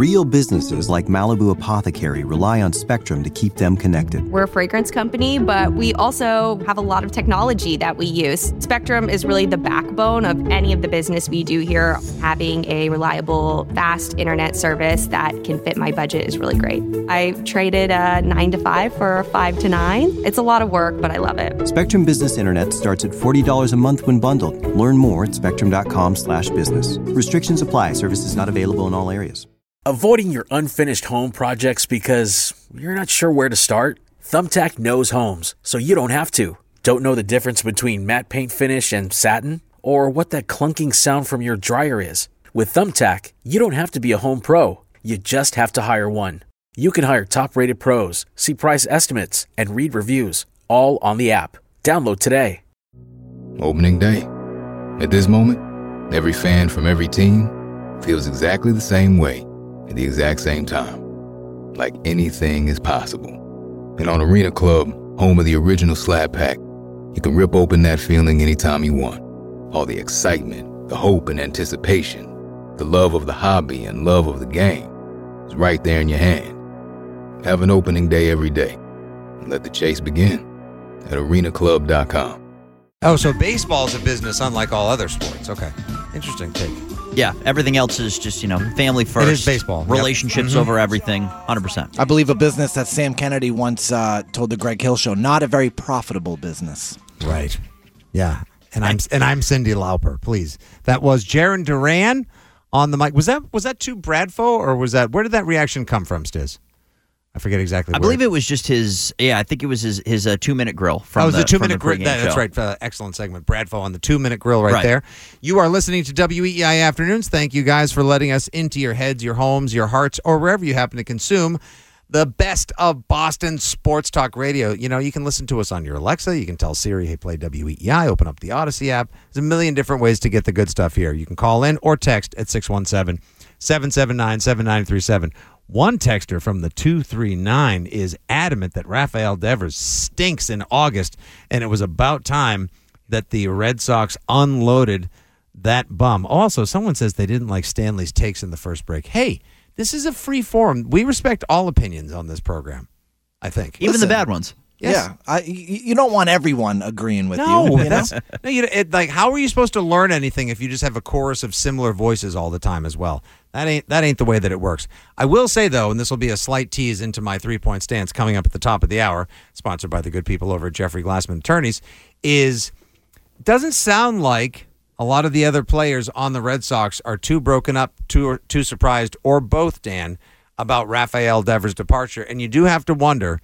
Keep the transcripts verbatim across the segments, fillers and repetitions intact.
Real businesses like Malibu Apothecary rely on Spectrum to keep them connected. We're a fragrance company, but we also have a lot of technology that we use. Spectrum is really the backbone of any of the business we do here. Having a reliable, fast internet service that can fit my budget is really great. I traded a nine to five for a five to nine. It's a lot of work, but I love it. Spectrum Business Internet starts at forty dollars a month when bundled. Learn more at spectrum.com slash business. Restrictions apply. Services not available in all areas. Avoiding your unfinished home projects because you're not sure where to start? Thumbtack knows homes, so you don't have to. Don't know the difference between matte paint finish and satin? Or what that clunking sound from your dryer is? With Thumbtack, you don't have to be a home pro. You just have to hire one. You can hire top-rated pros, see price estimates, and read reviews, all on the app. Download today. Opening day. At this moment, every fan from every team feels exactly the same way at the exact same time. Like anything is possible. And on Arena Club, home of the original Slab Pack, you can rip open that feeling anytime you want. All the excitement, the hope and anticipation, the love of the hobby and love of the game is right there in your hand. Have an opening day every day. And let the chase begin at arena club dot com. Oh, so baseball's a business unlike all other sports. Okay. Interesting take. Yeah, everything else is just, you know, family first. It is baseball. Relationships Yep. Mm-hmm. over everything, one hundred percent. I believe a business that Sam Kennedy once uh, told the Greg Hill Show, not a very profitable business. Right. Yeah. And I'm and I'm Cindy Lauper, please. That was Jaron Duran on the mic. Was that was that to Bradfo or was that where did that reaction come from, Stiz? I forget exactly. I where. believe it was just his. Yeah, I think it was his his uh, two minute grill from. Oh, it was the, the two from minute the grill. pregame That, that's show. right. Uh, excellent segment. Bradfo on the two minute grill right, Right. there. You are listening to W E I Afternoons. Thank you guys for letting us into your heads, your homes, your hearts, or wherever you happen to consume the best of Boston sports talk radio. You know, you can listen to us on your Alexa. You can tell Siri, hey, play W E I. Open up the Odyssey app. There's a million different ways to get the good stuff here. You can call in or text at six one seven, seven seven nine, seven nine three seven. One texter from the two three nine is adamant that Rafael Devers stinks in August, and it was about time that the Red Sox unloaded that bum. Also, someone says they didn't like Stanley's takes in the first break. Hey, this is a free forum. We respect all opinions on this program, I think. Even Listen, the bad ones. Yes. Yeah, I, y- you don't want everyone agreeing with No, you. you know? that's no. You it, like how are you supposed to learn anything if you just have a chorus of similar voices all the time as well? That ain't that ain't the way that it works. I will say though, and this will be a slight tease into my three point stance coming up at the top of the hour, sponsored by the good people over at Jeffrey Glassman Attorneys, is doesn't sound like a lot of the other players on the Red Sox are too broken up, too too surprised, or both, Dan, about Rafael Devers' departure, and you do have to wonder.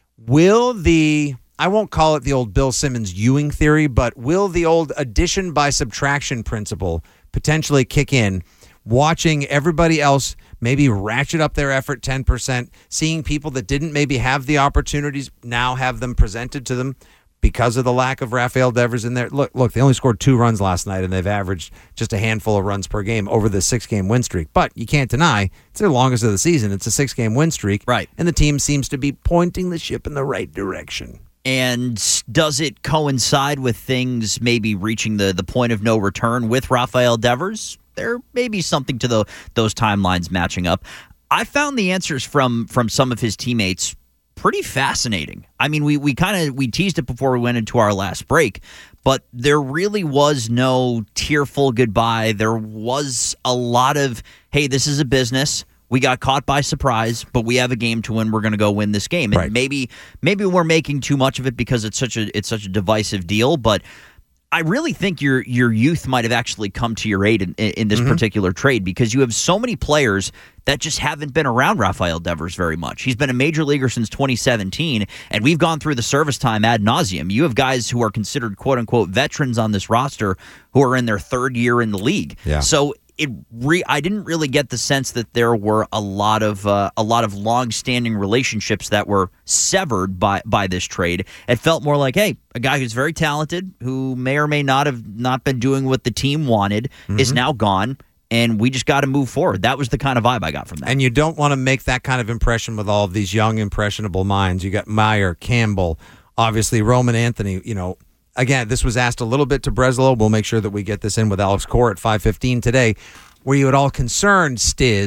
Will the, I won't call it the old Bill Simmons Ewing theory, but will the old addition by subtraction principle potentially kick in, watching everybody else maybe ratchet up their effort ten percent, seeing people that didn't maybe have the opportunities now have them presented to them because of the lack of Rafael Devers in there? Look, look, they only scored two runs last night, and they've averaged just a handful of runs per game over the six-game win streak. But you can't deny it's their longest of the season. It's a six-game win streak. Right. And the team seems to be pointing the ship in the right direction. And does it coincide with things maybe reaching the, the point of no return with Rafael Devers? There may be something to the, those timelines matching up. I found the answers from from some of his teammates pretty fascinating. I mean, we, we kind of we teased it before we went into our last break, but there really was no tearful goodbye. There was a lot of, hey, this is a business. We got caught by surprise, but we have a game to win. We're going to go win this game. And Right. maybe maybe we're making too much of it because it's such a it's such a divisive deal, but I really think your your youth might have actually come to your aid in, in this mm-hmm. particular trade, because you have so many players that just haven't been around Rafael Devers very much. He's been a major leaguer since twenty seventeen, and we've gone through the service time ad nauseum. You have guys who are considered quote-unquote veterans on this roster who are in their third year in the league. Yeah. So it re- I didn't really get the sense that there were a lot of uh, a lot of long-standing relationships that were severed by by this trade. It felt more like, hey, a guy who's very talented, who may or may not have not been doing what the team wanted, mm-hmm. is now gone, and we just got to move forward. That was the kind of vibe I got from that. And you don't want to make that kind of impression with all of these young, impressionable minds. You got Meyer, Campbell, obviously Roman Anthony, you know. Again, this was asked a little bit to Breslow. We'll make sure that we get this in with Alex Core at five fifteen today. Were you at all concerned, Stiz,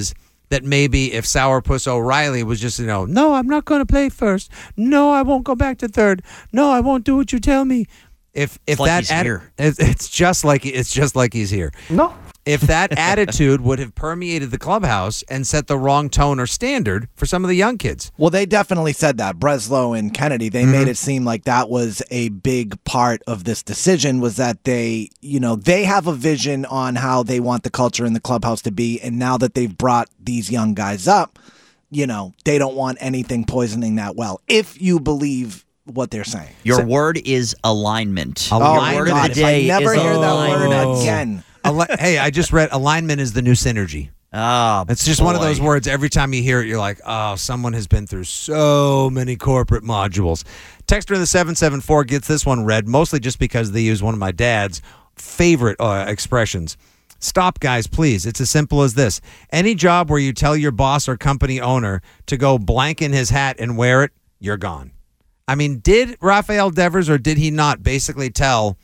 that maybe if Sourpuss O'Reilly was just, you know, no, I'm not going to play first. No, I won't go back to third. No, I won't do what you tell me. If if It's like that he's atti- here. it's, it's just like it's just like he's here. No. If that attitude would have permeated the clubhouse and set the wrong tone or standard for some of the young kids. Well, they definitely said that. Breslow and Kennedy, they made it seem like that was a big part of this decision, was that they, you know, they have a vision on how they want the culture in the clubhouse to be. And now that they've brought these young guys up, you know, they don't want anything poisoning that well, if you believe what they're saying. Your word is alignment. Oh, Your my word God, of the if I day never is hear that word alignment. again. Ali- hey, I just read alignment is the new synergy. Ah, It's just one of boy. those words. Every time you hear it, you're like, oh, someone has been through so many corporate modules. Texter in the seven seven four gets this one read, mostly just because they use one of my dad's favorite uh, expressions. Stop, guys, please. It's as simple as this. Any job where you tell your boss or company owner to go blank in his hat and wear it, you're gone. I mean, did Rafael Devers or did he not basically tell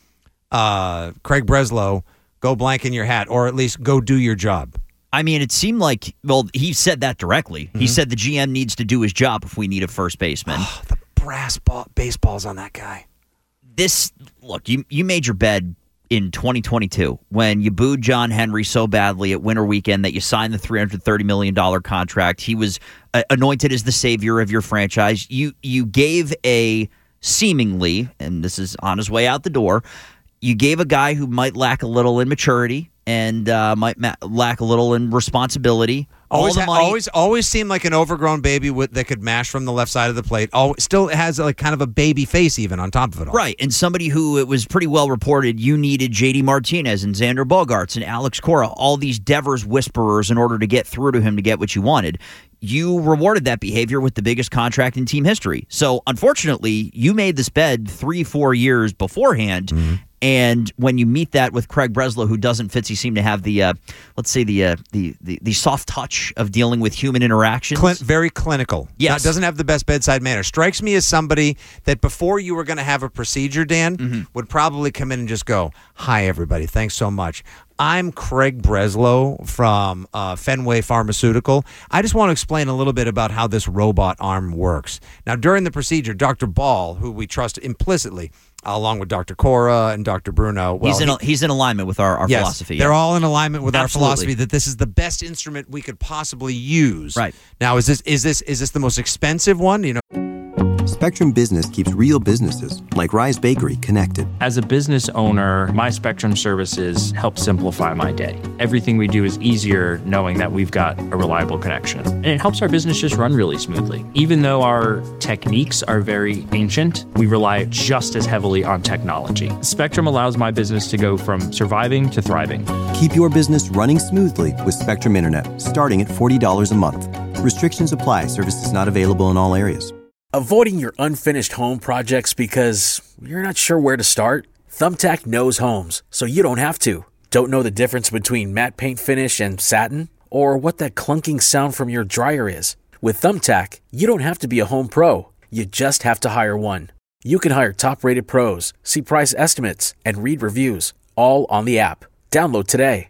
uh, Craig Breslow, go blank in your hat, or at least go do your job? I mean, it seemed like, well, he said that directly. Mm-hmm. He said the G M needs to do his job if we need a first baseman. The brass ball, baseballs on that guy. This, look, you, you made your bed in twenty twenty-two when you booed John Henry so badly at winter weekend that you signed the three hundred thirty million dollars contract. He was uh, anointed as the savior of your franchise. You, you gave a seemingly, and this is on his way out the door, you gave a guy who might lack a little in maturity and uh, might ma- lack a little in responsibility. Always, All the ha- money. always, always seemed like an overgrown baby with, that could mash from the left side of the plate. Oh, still has like kind of a baby face even on top of it all. Right, and somebody who it was pretty well reported you needed J D Martinez and Xander Bogaerts and Alex Cora, all these Devers whisperers in order to get through to him to get what you wanted. You rewarded that behavior with the biggest contract in team history. So, unfortunately, you made this bed three, four years beforehand. Mm-hmm. And when you meet that with Craig Breslow, who doesn't Fitzy seem to have the, uh, let's say the, uh, the the the soft touch of dealing with human interactions. Clin- very clinical. Yes. Not- doesn't have the best bedside manner. Strikes me as somebody that before you were going to have a procedure, Dan, Mm-hmm. would probably come in and just go, hi, everybody. Thanks so much. I'm Craig Breslow from uh, Fenway Pharmaceutical. I just want to explain a little bit about how this robot arm works. Now, during the procedure, Doctor Ball, who we trust implicitly, along with Doctor Cora and Doctor Bruno, well, he's in he- he's in alignment with our, our Yes, philosophy. they're yeah. all in alignment with our Absolutely. philosophy that this is the best instrument we could possibly use. Right. Now, is this is this is this the most expensive one? You know, Spectrum Business keeps real businesses, like Rise Bakery, connected. As a business owner, my Spectrum services help simplify my day. Everything we do is easier knowing that we've got a reliable connection. And it helps our business just run really smoothly. Even though our techniques are very ancient, we rely just as heavily on technology. Spectrum allows my business to go from surviving to thriving. Keep your business running smoothly with Spectrum Internet, starting at forty dollars a month. Restrictions apply. Services not available in all areas. Avoiding your unfinished home projects because you're not sure where to start? Thumbtack knows homes, so you don't have to. Don't know the difference between matte paint finish and satin? Or what that clunking sound from your dryer is? With Thumbtack, you don't have to be a home pro. You just have to hire one. You can hire top-rated pros, see price estimates, and read reviews, all on the app. Download today.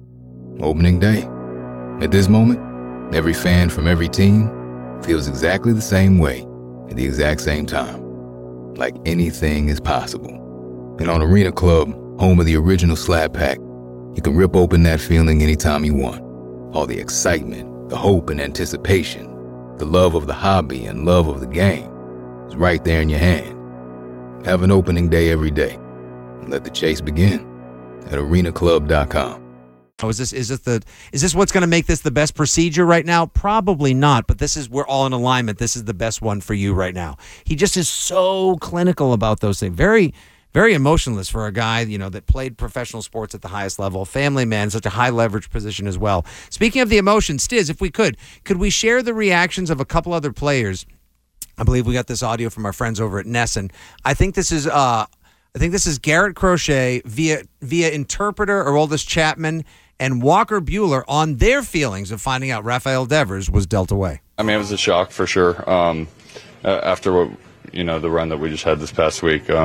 Opening day. At this moment, every fan from every team feels exactly the same way at the exact same time. Like anything is possible. And on Arena Club, home of the original Slab Pack, you can rip open that feeling anytime you want. All the excitement, the hope and anticipation, the love of the hobby and love of the game is right there in your hand. Have an opening day every day. And let the chase begin at arena club dot com. Oh, is this is this the is this what's going to make this the best procedure right now? Probably not, but this is we're all in alignment. This is the best one for you right now. He just is so clinical about those things. Very, very emotionless for a guy, you know, that played professional sports at the highest level, family man, such a high leverage position as well. Speaking of the emotion, Stiz, if we could, could we share the reactions of a couple other players? I believe we got this audio from our friends over at Nesson. I think this is uh I think this is Garrett Crochet via via interpreter Aroldis Chapman and Walker Buehler on their feelings of finding out Rafael Devers was dealt away. I mean, it was a shock for sure. Um, after what, you know, the run that we just had this past week, um,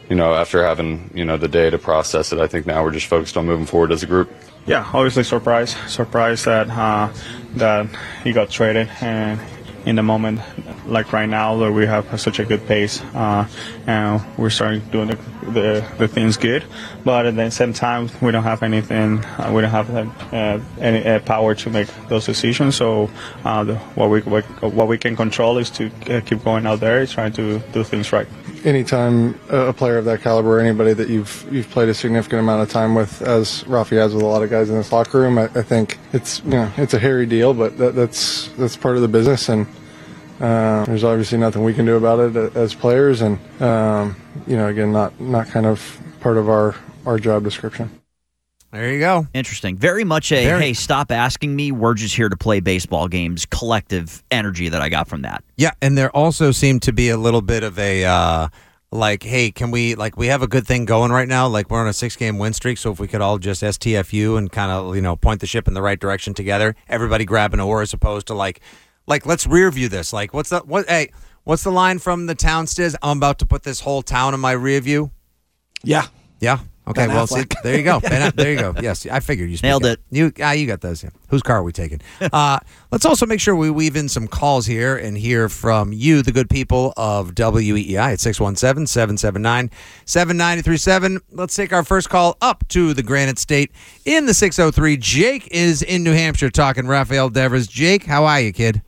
you know, after having, you know, the day to process it, I think now we're just focused on moving forward as a group. Yeah, obviously surprised. Surprised that uh, that he got traded, and in the moment, like right now, that we have such a good pace, uh, and we're starting doing the, the the things good. But at the same time, we don't have anything. Uh, we don't have uh, any uh, power to make those decisions. So uh, the, what we what we can control is to uh, keep going out there, trying to do things right. Anytime a player of that caliber, or anybody that you've you've played a significant amount of time with, as Rafi has with a lot of guys in this locker room, I, I think it's you know it's a hairy deal, but that, that's that's part of the business, and uh, there's obviously nothing we can do about it as players, and um, you know again not not kind of part of our our job description. There you go. Interesting. Very much a, Very. hey, stop asking me. We're just here to play baseball games. Collective energy that I got from that. Yeah, and there also seemed to be a little bit of a, uh, like, hey, can we, like, we have a good thing going right now. Like, we're on a six-game win streak, so if we could all just S T F U and kind of, you know, point the ship in the right direction together, everybody grab an oar as opposed to, like, like let's rear view this. Like, what's the, what, hey, what's the line from the town, Stiz? I'm about to put this whole town in my rear view. Yeah. Yeah. Okay, Ben well, see, Affleck. there you go. Ben, there you go. Yes, I figured you Nailed speak it. You, ah, you got those. Yeah. Whose car are we taking? Uh, let's also make sure we weave in some calls here and hear from you, the good people of W E E I at six one seven, seven seven nine, seven nine three seven. Let's take our first call up to the Granite State in the six oh three. Jake is in New Hampshire talking Rafael Devers. Jake, how are you, kid?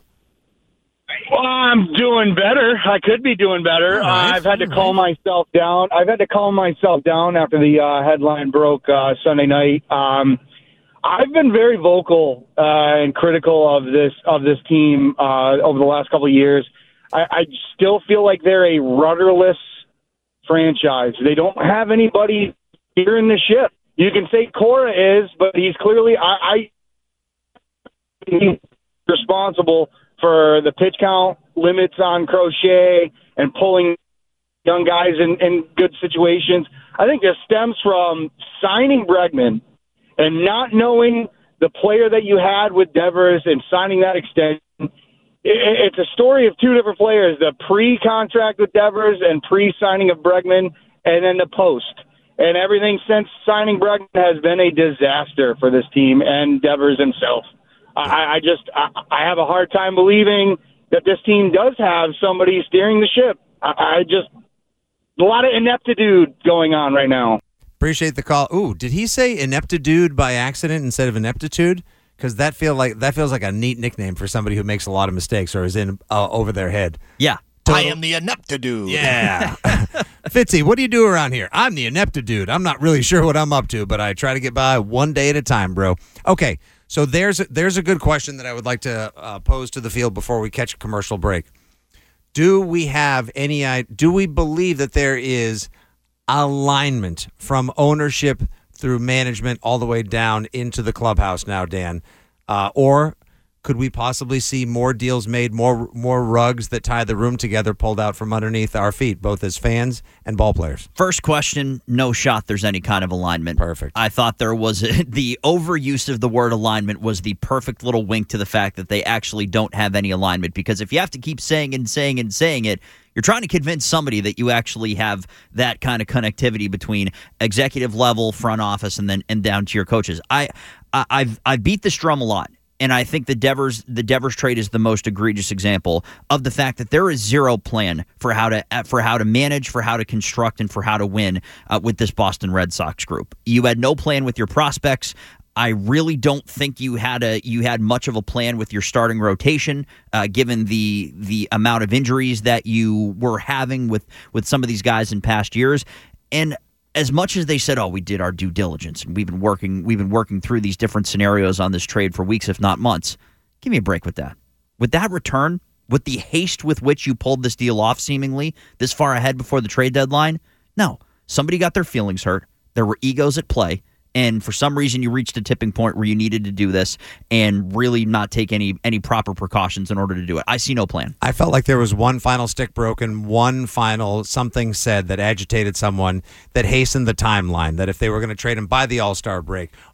Well, I'm doing better. I could be doing better. Right. Uh, I've had to calm myself down. I've had to calm myself down after the uh, headline broke uh, Sunday night. Um, I've been very vocal uh, and critical of this of this team uh, over the last couple of years. I, I still feel like they're a rudderless franchise. They don't have anybody steering the ship. You can say Cora is, but he's clearly I, I he's responsible for the pitch count limits on Crochet and pulling young guys in, in good situations. I think this stems from signing Bregman and not knowing the player that you had with Devers and signing that extension. It's a story of two different players, the pre-contract with Devers and pre-signing of Bregman, and then the post. And everything since signing Bregman has been a disaster for this team and Devers himself. I, I just I, I have a hard time believing that this team does have somebody steering the ship. I, I just a lot of ineptitude going on right now. Appreciate the call. Ooh, did he say ineptitude by accident instead of ineptitude? Because that feel like that feels like a neat nickname for somebody who makes a lot of mistakes or is in uh, over their head. Yeah. I am the ineptitude. Yeah. Fitzy, what do you do around here? I'm the ineptitude. I'm not really sure what I'm up to, but I try to get by one day at a time, bro. Okay. So there's a, there's a good question that I would like to uh, pose to the field before we catch a commercial break. Do we have any do we believe that there is alignment from ownership through management all the way down into the clubhouse now, Dan? Uh, or could we possibly see more deals made, more more rugs that tie the room together pulled out from underneath our feet, both as fans and ball players? First question, no shot there's any kind of alignment. Perfect. I thought there was a, the overuse of the word alignment was the perfect little wink to the fact that they actually don't have any alignment, because if you have to keep saying and saying and saying it, you're trying to convince somebody that you actually have that kind of connectivity between executive level, front office, and then and down to your coaches. I, I I've I've beat this drum a lot. And I think the Devers the Devers trade is the most egregious example of the fact that there is zero plan for how to for how to manage, for how to construct, and for how to win uh, with this Boston Red Sox group. You had no plan with your prospects. I really don't think you had a you had much of a plan with your starting rotation, uh, given the the amount of injuries that you were having with with some of these guys in past years. And as much as they said, "Oh, we did our due diligence and we've been working, we've been working through these different scenarios on this trade for weeks, if not months," give me a break with that. With that return, with the haste with which you pulled this deal off, seemingly this far ahead before the trade deadline, no, somebody got their feelings hurt. There were egos at play. And for some reason, you reached a tipping point where you needed to do this and really not take any any proper precautions in order to do it. I see no plan. I felt like there was one final stick broken, one final something said that agitated someone, that hastened the timeline, that if they were going to trade him by the All-Star break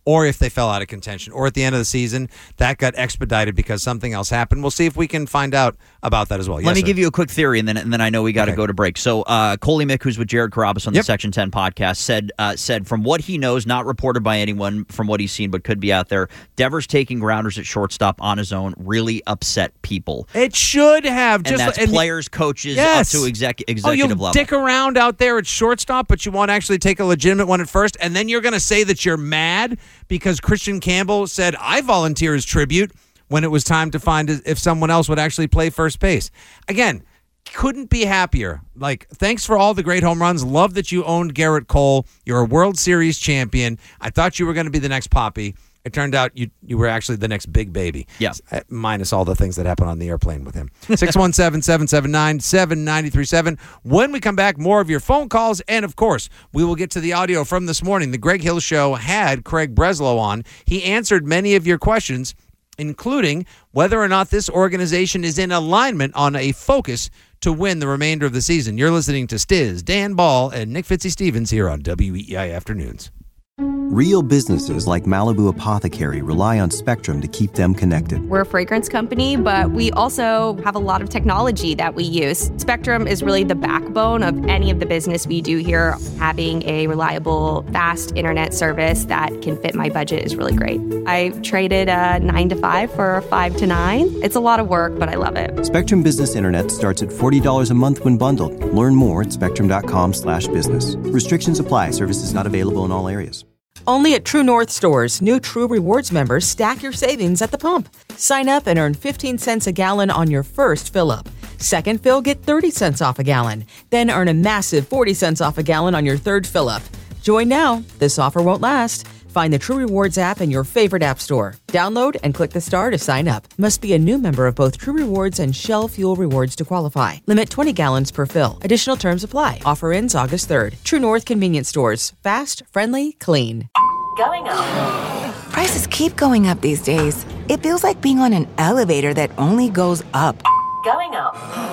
or if they fell out of contention, or at the end of the season, that got expedited because something else happened. We'll see if we can find out about that as well. Let yes, me sir. give you a quick theory, and then and then I know we got to Okay. go to break. So, uh, Coley Mick, who's with Jared Carabas on Yep. the Section ten podcast, said uh, said from what he knows, not reported by anyone, from what he's seen, but could be out there, Devers taking grounders at shortstop on his own really upset people. It should have. And just that's and- players, coaches, Yes. up to exec- Oh, executive you'll level. dick around out there at shortstop, but you won't actually take a legitimate one at first, and then you're going to say that you're mad because Christian Campbell said, I volunteer as tribute when it was time to find if someone else would actually play first base. Again, couldn't be happier. Like, thanks for all the great home runs. Love that you owned Garrett Cole. You're a World Series champion. I thought you were going to be the next Poppy. It turned out you you were actually the next big baby. Yeah. Uh, Minus all the things that happened on the airplane with him. six one seven, seven seven nine, seven nine three seven. When we come back, more of your phone calls. And, of course, we will get to the audio from this morning. The Greg Hill Show had Craig Breslow on. He answered many of your questions, including whether or not this organization is in alignment on a focus to win the remainder of the season. You're listening to Stiz, Dan Ball, and Nick Fitzy-Stevens here on W E E I Afternoons. Real businesses like Malibu Apothecary rely on Spectrum to keep them connected. We're a fragrance company, but we also have a lot of technology that we use. Spectrum is really the backbone of any of the business we do here. Having a reliable, fast internet service that can fit my budget is really great. I traded a nine to five for a five to nine. It's a lot of work, but I love it. Spectrum Business Internet starts at forty dollars a month when bundled. Learn more at spectrum.com slash business. Restrictions apply. Services not available in all areas. Only at True North stores, new True Rewards members stack your savings at the pump. Sign up and earn fifteen cents a gallon on your first fill-up. Second fill, get thirty cents off a gallon. Then earn a massive forty cents off a gallon on your third fill-up. Join now. This offer won't last. Find the True Rewards app in your favorite app store. Download and click the star to sign up. Must be a new member of both True Rewards and Shell Fuel Rewards to qualify. Limit twenty gallons per fill. Additional terms apply. Offer ends August third. True North Convenience Stores. Fast, friendly, clean. Going up. Prices keep going up these days. It feels like being on an elevator that only goes up. Going up.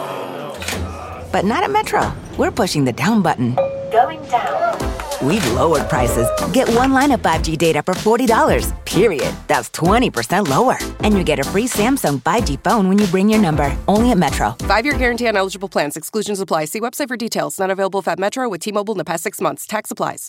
But not at Metro. We're pushing the down button. Going down. We've lowered prices. Get one line of five G data for forty dollars, period. That's twenty percent lower. And you get a free Samsung five G phone when you bring your number. Only at Metro. Five-year guarantee on eligible plans. Exclusions apply. See website for details. Not available at Metro with T-Mobile in the past six months. Tax applies.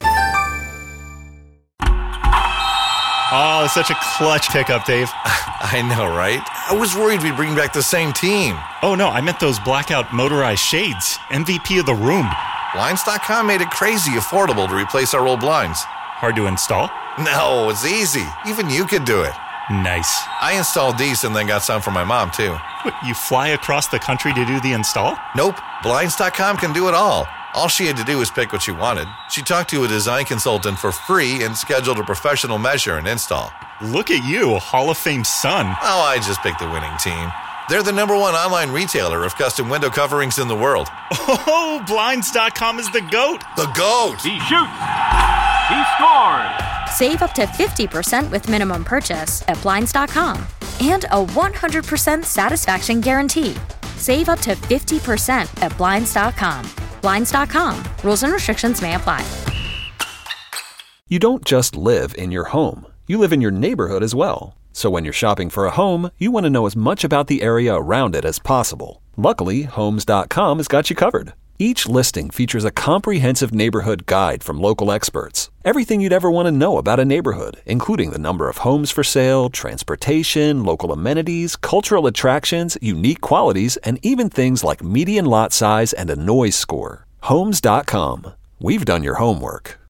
Oh, it's such a clutch pickup, Dave. I know, right? I was worried we'd bring back the same team. Oh, no, I meant those blackout motorized shades. M V P of the room. Blinds dot com made it crazy affordable to replace our old blinds. Hard to install? No, it's easy. Even you could do it. Nice. I installed these and then got some for my mom, too. What, you fly across the country to do the install? Nope. Blinds dot com can do it all. All she had to do was pick what she wanted. She talked to a design consultant for free and scheduled a professional measure and install. Look at you, Hall of Fame son. Oh, I just picked the winning team. They're the number one online retailer of custom window coverings in the world. Oh, Blinds dot com is the GOAT. The GOAT! He shoots. He scored. Save up to fifty percent with minimum purchase at Blinds dot com. And a one hundred percent satisfaction guarantee. Save up to fifty percent at Blinds dot com. Blinds dot com. Rules and restrictions may apply. You don't just live in your home. You live in your neighborhood as well. So when you're shopping for a home, you want to know as much about the area around it as possible. Luckily, Homes dot com has got you covered. Each listing features a comprehensive neighborhood guide from local experts. Everything you'd ever want to know about a neighborhood, including the number of homes for sale, transportation, local amenities, cultural attractions, unique qualities, and even things like median lot size and a noise score. Homes dot com. We've done your homework.